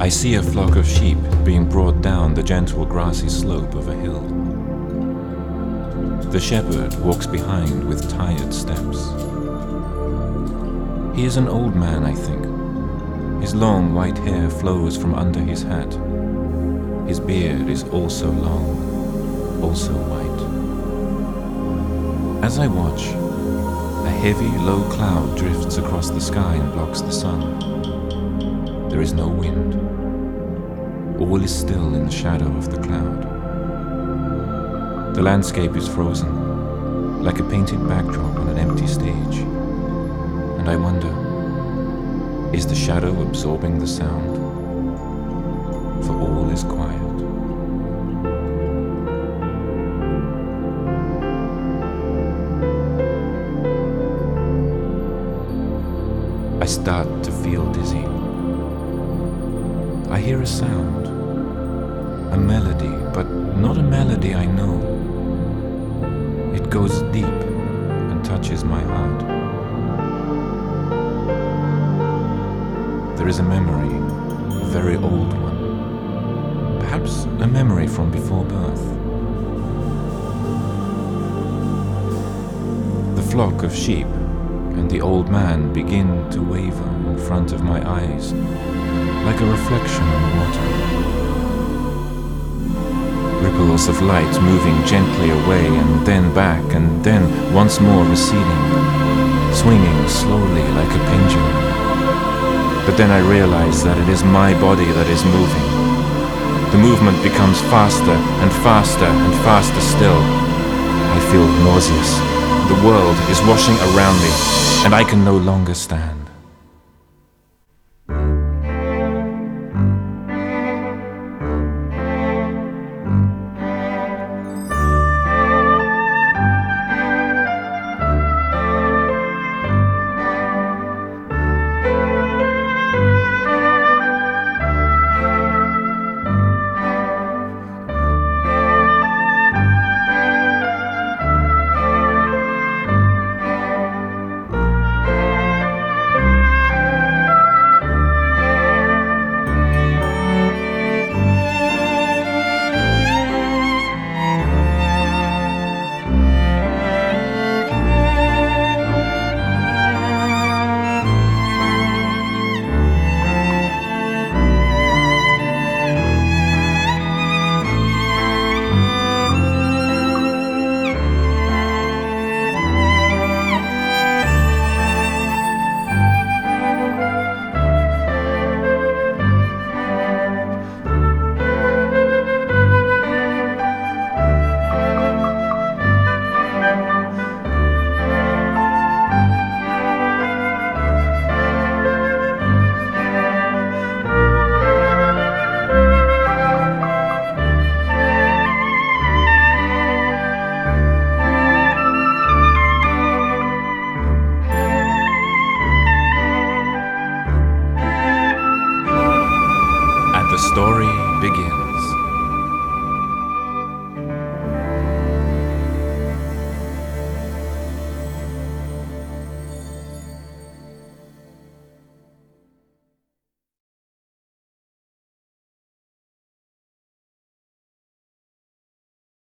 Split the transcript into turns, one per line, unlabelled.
I see a flock of sheep being brought down the gentle grassy slope of a hill. The shepherd walks behind with tired steps. He is an old man, I think. His long white hair flows from under his hat. His beard is also long, also white. As I watch, a heavy, low cloud drifts across the sky and blocks the sun. There is no wind. All is still in the shadow of the cloud. The landscape is frozen, like a painted backdrop on an empty stage. And I wonder, is the shadow absorbing the sound? For all is quiet. I start to feel dizzy. I hear a sound, a melody, but not a melody I know. It goes deep and touches my heart. There is a memory, a very old one, perhaps a memory from before birth. The flock of sheep and the old man begin to waver in front of my eyes, like a reflection on water. Ripples of light moving gently away and then back and then once more receding, swinging slowly like a pendulum. But then I realize that it is my body that is moving. The movement becomes faster and faster and faster still. I feel nauseous. The world is washing around me, and I can no longer stand.